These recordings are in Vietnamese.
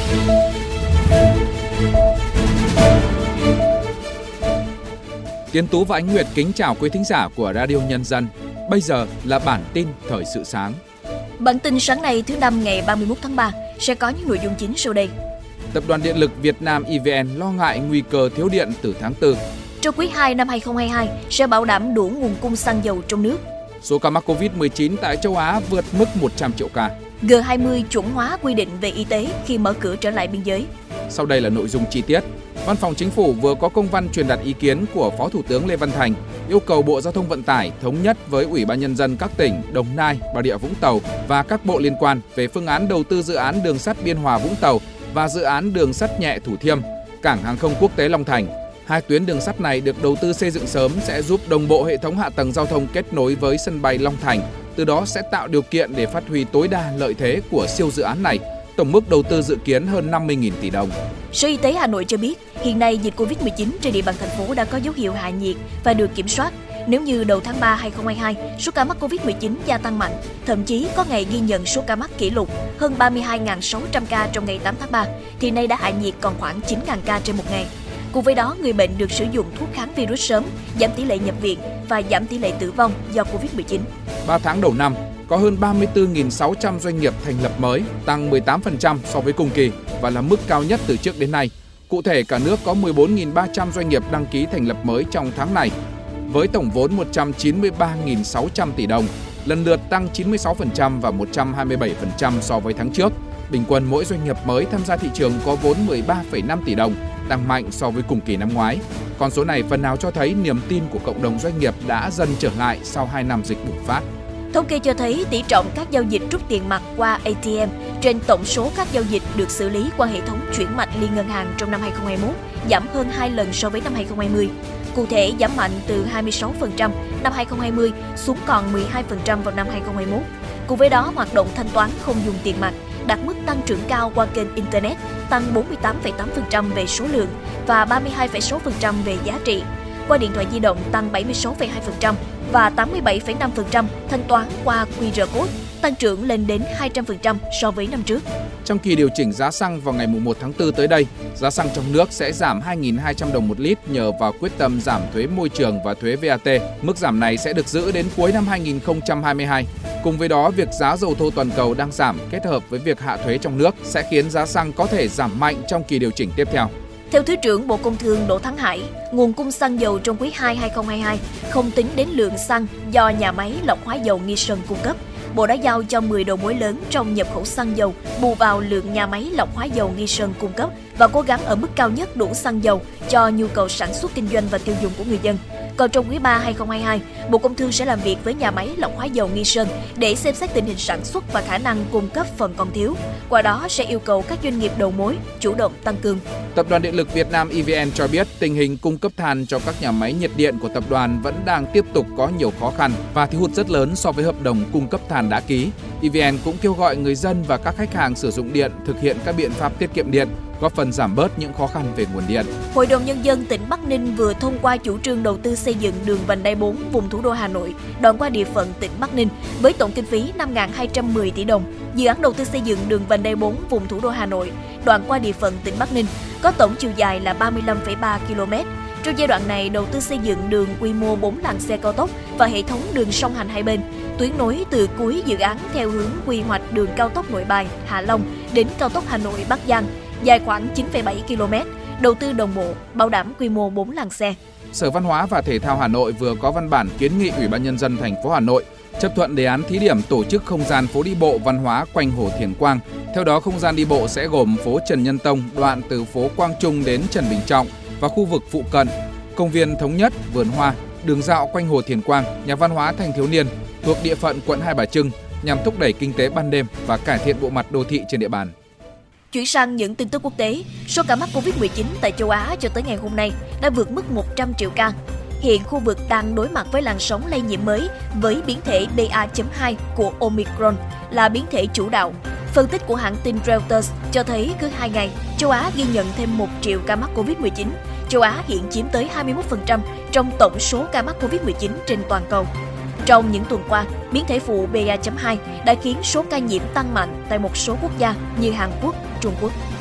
Tiến Tú và Ánh Nguyệt kính chào quý thính giả của Radio Nhân dân. Bây giờ là bản tin thời sự sáng. Bản tin sáng nay thứ Năm ngày 31 tháng 3 sẽ có những nội dung chính sau đây. Tập đoàn Điện lực Việt Nam EVN lo ngại nguy cơ thiếu điện từ tháng 4. Trong quý 2 năm 2022 sẽ bảo đảm đủ nguồn cung xăng dầu trong nước. Số ca mắc Covid-19 tại châu Á vượt mức 100 triệu ca. G20 chuẩn hóa quy định về y tế khi mở cửa trở lại biên giới. Sau đây là nội dung chi tiết. Văn phòng Chính phủ vừa có công văn truyền đạt ý kiến của Phó Thủ tướng Lê Văn Thành yêu cầu Bộ Giao thông Vận tải thống nhất với Ủy ban Nhân dân các tỉnh Đồng Nai, Bà Rịa Vũng Tàu và các bộ liên quan về phương án đầu tư dự án đường sắt Biên Hòa Vũng Tàu và dự án đường sắt nhẹ Thủ Thiêm, cảng hàng không quốc tế Long Thành. Hai tuyến đường sắt này được đầu tư xây dựng sớm sẽ giúp đồng bộ hệ thống hạ tầng giao thông kết nối với sân bay Long Thành, từ đó sẽ tạo điều kiện để phát huy tối đa lợi thế của siêu dự án này. Tổng mức đầu tư dự kiến hơn 50.000 tỷ đồng. Sở Y tế Hà Nội cho biết, hiện nay dịch Covid-19 trên địa bàn thành phố đã có dấu hiệu hạ nhiệt và được kiểm soát. Nếu như đầu tháng 3 2022, số ca mắc Covid-19 gia tăng mạnh, thậm chí có ngày ghi nhận số ca mắc kỷ lục hơn 32.600 ca trong ngày 8 tháng 3, thì nay đã hạ nhiệt còn khoảng 9.000 ca trên một ngày. Cùng với đó, người bệnh được sử dụng thuốc kháng virus sớm, giảm tỷ lệ nhập viện và giảm tỷ lệ tử vong do Covid-19. 3 tháng đầu năm, có hơn 34.600 doanh nghiệp thành lập mới, tăng 18% so với cùng kỳ và là mức cao nhất từ trước đến nay. Cụ thể, cả nước có 14.300 doanh nghiệp đăng ký thành lập mới trong tháng này, với tổng vốn 193.600 tỷ đồng, lần lượt tăng 96% và 127% so với tháng trước. Bình quân mỗi doanh nghiệp mới tham gia thị trường có vốn 13,5 tỷ đồng, tăng mạnh so với cùng kỳ năm ngoái. Con số này phần nào cho thấy niềm tin của cộng đồng doanh nghiệp đã dần trở lại sau 2 năm dịch bùng phát. Thống kê cho thấy tỷ trọng các giao dịch rút tiền mặt qua ATM trên tổng số các giao dịch được xử lý qua hệ thống chuyển mạch liên ngân hàng trong năm 2021 giảm hơn 2 lần so với năm 2020. Cụ thể, giảm mạnh từ 26% năm 2020 xuống còn 12% vào năm 2021. Cùng với đó, hoạt động thanh toán không dùng tiền mặt đạt mức tăng trưởng cao qua kênh Internet, tăng 48,8% về số lượng và 32,6% về giá trị. Qua điện thoại di động tăng 76,2% và 87,5% thanh toán qua QR code, tăng trưởng lên đến 200% so với năm trước. Trong kỳ điều chỉnh giá xăng vào ngày 1 tháng 4 tới đây, giá xăng trong nước sẽ giảm 2.200 đồng một lít nhờ vào quyết tâm giảm thuế môi trường và thuế VAT. Mức giảm này sẽ được giữ đến cuối năm 2022. Cùng với đó, việc giá dầu thô toàn cầu đang giảm kết hợp với việc hạ thuế trong nước sẽ khiến giá xăng có thể giảm mạnh trong kỳ điều chỉnh tiếp theo. Theo Thứ trưởng Bộ Công Thương Đỗ Thắng Hải, nguồn cung xăng dầu trong quý 2 2022 không tính đến lượng xăng do nhà máy lọc hóa dầu Nghi Sơn cung cấp. Bộ đã giao cho 10 đầu mối lớn trong nhập khẩu xăng dầu bù vào lượng nhà máy lọc hóa dầu Nghi Sơn cung cấp và cố gắng ở mức cao nhất đủ xăng dầu cho nhu cầu sản xuất kinh doanh và tiêu dùng của người dân. Còn trong quý 3 2022, Bộ Công Thương sẽ làm việc với nhà máy lọc hóa dầu Nghi Sơn để xem xét tình hình sản xuất và khả năng cung cấp phần còn thiếu. Qua đó sẽ yêu cầu các doanh nghiệp đầu mối chủ động tăng cường. Tập đoàn Điện lực Việt Nam EVN cho biết tình hình cung cấp than cho các nhà máy nhiệt điện của tập đoàn vẫn đang tiếp tục có nhiều khó khăn và thiếu hụt rất lớn so với hợp đồng cung cấp than đã ký. EVN cũng kêu gọi người dân và các khách hàng sử dụng điện thực hiện các biện pháp tiết kiệm điện, góp phần giảm bớt những khó khăn về nguồn điện. Hội đồng Nhân dân tỉnh Bắc Ninh vừa thông qua chủ trương đầu tư xây dựng đường vành đai 4 vùng thủ đô Hà Nội, đoạn qua địa phận tỉnh Bắc Ninh với tổng kinh phí 5.210 tỷ đồng. Dự án đầu tư xây dựng đường vành đai 4 vùng thủ đô Hà Nội, đoạn qua địa phận tỉnh Bắc Ninh có tổng chiều dài là 35,3 km. Trong giai đoạn này, đầu tư xây dựng đường quy mô 4 làn xe cao tốc và hệ thống đường song hành hai bên, tuyến nối từ cuối dự án theo hướng quy hoạch đường cao tốc Nội Bài - Hạ Long đến cao tốc Hà Nội - Bắc Giang, dài khoảng 9,7 km, đầu tư đồng bộ, bảo đảm quy mô 4 làn xe. Sở Văn hóa và Thể thao Hà Nội vừa có văn bản kiến nghị Ủy ban Nhân dân thành phố Hà Nội chấp thuận đề án thí điểm tổ chức không gian phố đi bộ văn hóa quanh Hồ Thiền Quang. Theo đó, không gian đi bộ sẽ gồm phố Trần Nhân Tông, đoạn từ phố Quang Trung đến Trần Bình Trọng và khu vực phụ cận, công viên Thống Nhất, vườn hoa, đường dạo quanh Hồ Thiền Quang, nhà văn hóa thanh thiếu niên thuộc địa phận quận Hai Bà Trưng nhằm thúc đẩy kinh tế ban đêm và cải thiện bộ mặt đô thị trên địa bàn. Chuyển sang những tin tức quốc tế, số ca mắc Covid-19 tại châu Á cho tới ngày hôm nay đã vượt mức 100 triệu ca. Hiện khu vực đang đối mặt với làn sóng lây nhiễm mới với biến thể BA.2 của Omicron là biến thể chủ đạo. Phân tích của hãng tin Reuters cho thấy cứ 2 ngày, châu Á ghi nhận thêm 1 triệu ca mắc Covid-19. Châu Á hiện chiếm tới 21% trong tổng số ca mắc Covid-19 trên toàn cầu. Trong những tuần qua, biến thể phụ BA.2 đã khiến số ca nhiễm tăng mạnh tại một số quốc gia như Hàn Quốc, Trung Quốc.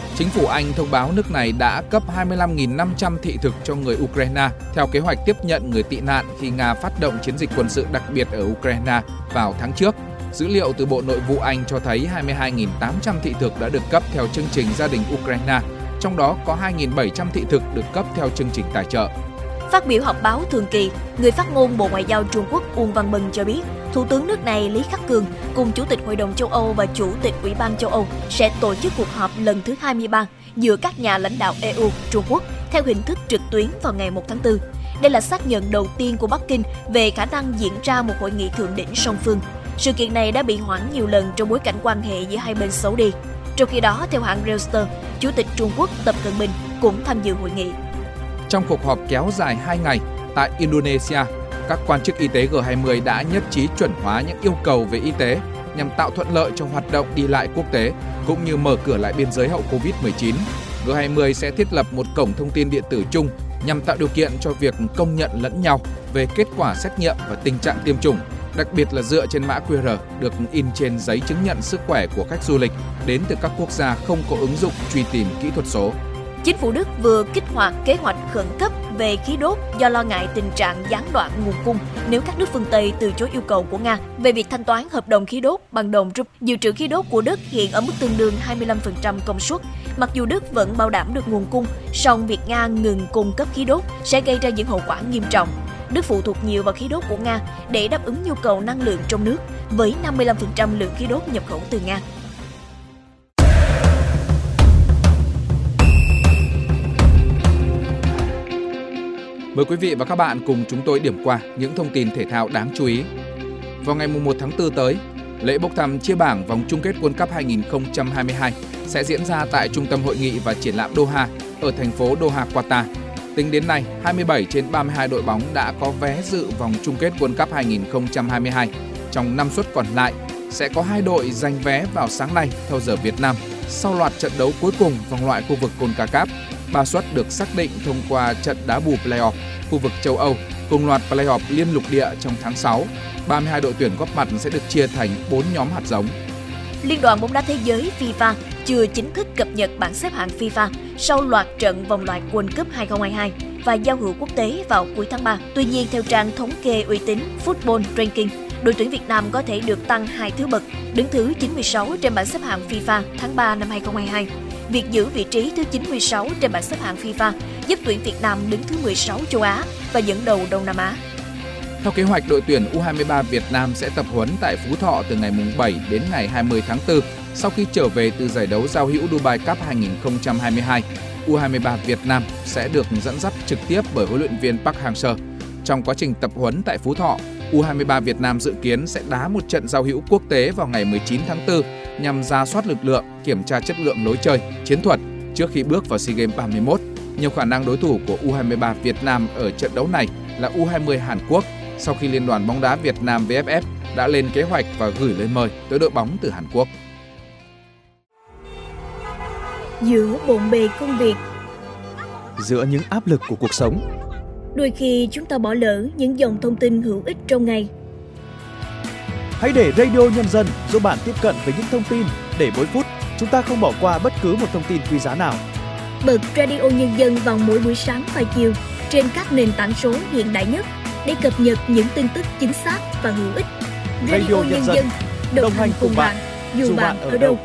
Chính phủ Anh thông báo nước này đã cấp 25.500 thị thực cho người Ukraine theo kế hoạch tiếp nhận người tị nạn khi Nga phát động chiến dịch quân sự đặc biệt ở Ukraine vào tháng trước. Dữ liệu từ Bộ Nội vụ Anh cho thấy 22.800 thị thực đã được cấp theo chương trình Gia đình Ukraine, trong đó có 2.700 thị thực được cấp theo chương trình tài trợ. Phát biểu họp báo thường kỳ, người phát ngôn Bộ Ngoại giao Trung Quốc Uông Văn Bân cho biết, Thủ tướng nước này Lý Khắc Cường cùng Chủ tịch Hội đồng châu Âu và Chủ tịch Ủy ban châu Âu sẽ tổ chức cuộc họp lần thứ 23 giữa các nhà lãnh đạo EU, Trung Quốc theo hình thức trực tuyến vào ngày 1 tháng 4. Đây là xác nhận đầu tiên của Bắc Kinh về khả năng diễn ra một hội nghị thượng đỉnh song phương. Sự kiện này đã bị hoãn nhiều lần trong bối cảnh quan hệ giữa hai bên xấu đi. Trong khi đó, theo hãng Reuters, Chủ tịch Trung Quốc Tập Cận Bình cũng tham dự hội nghị. Trong cuộc họp kéo dài 2 ngày tại Indonesia, các quan chức y tế G20 đã nhất trí chuẩn hóa những yêu cầu về y tế nhằm tạo thuận lợi cho hoạt động đi lại quốc tế, cũng như mở cửa lại biên giới hậu Covid-19. G20 sẽ thiết lập một cổng thông tin điện tử chung nhằm tạo điều kiện cho việc công nhận lẫn nhau về kết quả xét nghiệm và tình trạng tiêm chủng, đặc biệt là dựa trên mã QR được in trên giấy chứng nhận sức khỏe của khách du lịch đến từ các quốc gia không có ứng dụng truy tìm kỹ thuật số. Chính phủ Đức vừa kích hoạt kế hoạch khẩn cấp về khí đốt do lo ngại tình trạng gián đoạn nguồn cung nếu các nước phương Tây từ chối yêu cầu của Nga về việc thanh toán hợp đồng khí đốt bằng đồng rúp. Dự trữ khí đốt của Đức hiện ở mức tương đương 25% công suất. Mặc dù Đức vẫn bảo đảm được nguồn cung, song việc Nga ngừng cung cấp khí đốt sẽ gây ra những hậu quả nghiêm trọng. Đức phụ thuộc nhiều vào khí đốt của Nga để đáp ứng nhu cầu năng lượng trong nước, với 55% lượng khí đốt nhập khẩu từ Nga. Mời quý vị và các bạn cùng chúng tôi điểm qua những thông tin thể thao đáng chú ý. Vào ngày 1 tháng 4 tới, lễ bốc thăm chia bảng vòng chung kết World Cup 2022 sẽ diễn ra tại Trung tâm Hội nghị và Triển lãm Doha ở thành phố Doha, Qatar. Tính đến nay, 27 trên 32 đội bóng đã có vé dự vòng chung kết World Cup 2022. Trong 5 suất còn lại, sẽ có 2 đội giành vé vào sáng nay theo giờ Việt Nam. Sau loạt trận đấu cuối cùng vòng loại khu vực CONCACAF, 3 suất được xác định thông qua trận đá bù play-off khu vực châu Âu cùng loạt play-off liên lục địa trong tháng 6. 32 đội tuyển góp mặt sẽ được chia thành 4 nhóm hạt giống. Liên đoàn bóng đá thế giới FIFA chưa chính thức cập nhật bảng xếp hạng FIFA sau loạt trận vòng loại World Cup 2022 và giao hữu quốc tế vào cuối tháng 3. Tuy nhiên, theo trang thống kê uy tín Football Ranking, đội tuyển Việt Nam có thể được tăng 2 thứ bậc, đứng thứ 96 trên bảng xếp hạng FIFA tháng 3 năm 2022. Việc giữ vị trí thứ 96 trên bảng xếp hạng FIFA giúp tuyển Việt Nam đứng thứ 16 châu Á và dẫn đầu Đông Nam Á. Theo kế hoạch, đội tuyển U23 Việt Nam sẽ tập huấn tại Phú Thọ từ ngày 7 đến ngày 20 tháng 4 sau khi trở về từ giải đấu giao hữu Dubai Cup 2022. U23 Việt Nam sẽ được dẫn dắt trực tiếp bởi huấn luyện viên Park Hang-seo. Trong quá trình tập huấn tại Phú Thọ, U23 Việt Nam dự kiến sẽ đá một trận giao hữu quốc tế vào ngày 19 tháng 4 nhằm rà soát lực lượng, kiểm tra chất lượng lối chơi, chiến thuật trước khi bước vào SEA Games 31. Nhiều khả năng đối thủ của U23 Việt Nam ở trận đấu này là U20 Hàn Quốc, sau khi Liên đoàn bóng đá Việt Nam VFF đã lên kế hoạch và gửi lời mời tới đội bóng từ Hàn Quốc. Giữa bộn bề công việc, giữa những áp lực của cuộc sống, đôi khi chúng ta bỏ lỡ những dòng thông tin hữu ích trong ngày. Hãy để Radio Nhân dân giúp bạn tiếp cận với những thông tin để mỗi phút chúng ta không bỏ qua bất cứ một thông tin quý giá nào. Bật Radio Nhân dân vào mỗi buổi sáng và chiều trên các nền tảng số hiện đại nhất để cập nhật những tin tức chính xác và hữu ích. Radio Nhân dân đồng hành cùng bạn dù bạn ở đâu.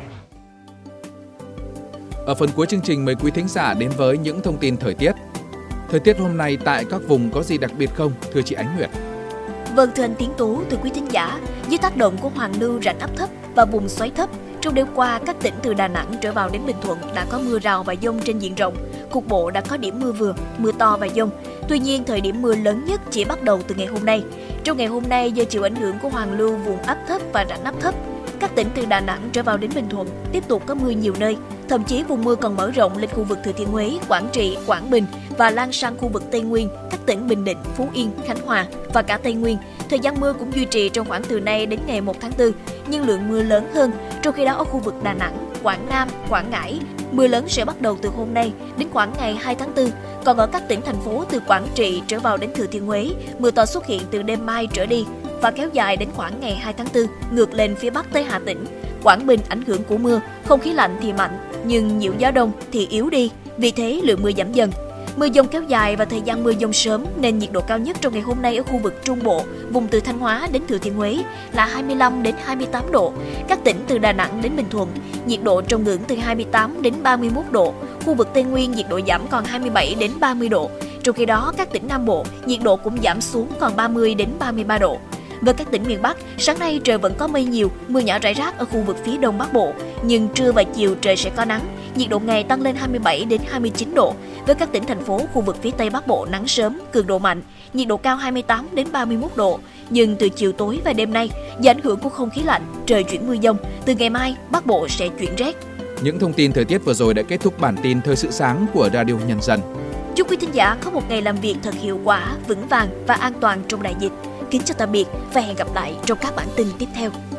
Ở phần cuối chương trình, mời quý thính giả đến với những thông tin thời tiết. Thời tiết hôm nay tại các vùng có gì đặc biệt không, thưa chị Ánh Nguyệt? Vâng, thưa anh Tiến Tú, thưa quý thính giả, dưới tác động của hoàn lưu rãnh áp thấp và vùng xoáy thấp, trong đêm qua các tỉnh từ Đà Nẵng trở vào đến Bình Thuận đã có mưa rào và dông trên diện rộng. Cục bộ đã có điểm mưa vừa, mưa to và dông. Tuy nhiên, thời điểm mưa lớn nhất chỉ bắt đầu từ ngày hôm nay. Trong ngày hôm nay, do chịu ảnh hưởng của hoàn lưu vùng áp thấp và rãnh áp thấp, các tỉnh từ Đà Nẵng trở vào đến Bình Thuận tiếp tục có mưa nhiều nơi. Thậm chí vùng mưa còn mở rộng lên khu vực Thừa Thiên Huế, Quảng Trị, Quảng Bình và lan sang khu vực Tây Nguyên, các tỉnh Bình Định, Phú Yên, Khánh Hòa và cả Tây Nguyên. Thời gian mưa cũng duy trì trong khoảng từ nay đến ngày 1 tháng 4, nhưng lượng mưa lớn hơn. Trong khi đó ở khu vực Đà Nẵng, Quảng Nam, Quảng Ngãi, mưa lớn sẽ bắt đầu từ hôm nay đến khoảng ngày 2 tháng 4. Còn ở các tỉnh thành phố từ Quảng Trị trở vào đến Thừa Thiên Huế, mưa to xuất hiện từ đêm mai trở đi và kéo dài đến khoảng ngày 2 tháng 4, ngược lên phía Bắc tới Hà Tĩnh. Quảng Bình ảnh hưởng của mưa, không khí lạnh thì mạnh, nhưng nhiễu gió đông thì yếu đi, vì thế lượng mưa giảm dần. Mưa dông kéo dài và thời gian mưa dông sớm nên nhiệt độ cao nhất trong ngày hôm nay ở khu vực Trung Bộ, vùng từ Thanh Hóa đến Thừa Thiên Huế là 25 đến 28 độ. Các tỉnh từ Đà Nẵng đến Bình Thuận, nhiệt độ trong ngưỡng từ 28 đến 31 độ. Khu vực Tây Nguyên nhiệt độ giảm còn 27 đến 30 độ. Trong khi đó, các tỉnh Nam Bộ nhiệt độ cũng giảm xuống còn 30 đến 33 độ. Với các tỉnh miền Bắc, sáng nay trời vẫn có mây nhiều, mưa nhỏ rải rác ở khu vực phía Đông Bắc Bộ, nhưng trưa và chiều trời sẽ có nắng, nhiệt độ ngày tăng lên 27 đến 29 độ. Với các tỉnh thành phố khu vực phía Tây Bắc Bộ nắng sớm, cường độ mạnh, nhiệt độ cao 28 đến 31 độ. Nhưng từ chiều tối và đêm nay, do ảnh hưởng của không khí lạnh, trời chuyển mưa dông, từ ngày mai Bắc Bộ sẽ chuyển rét. Những thông tin thời tiết vừa rồi đã kết thúc bản tin Thời sự sáng của Radio Nhân dân. Chúc quý thính giả có một ngày làm việc thật hiệu quả, vững vàng và an toàn trong đại dịch. Kính chào tạm biệt và hẹn gặp lại trong các bản tin tiếp theo.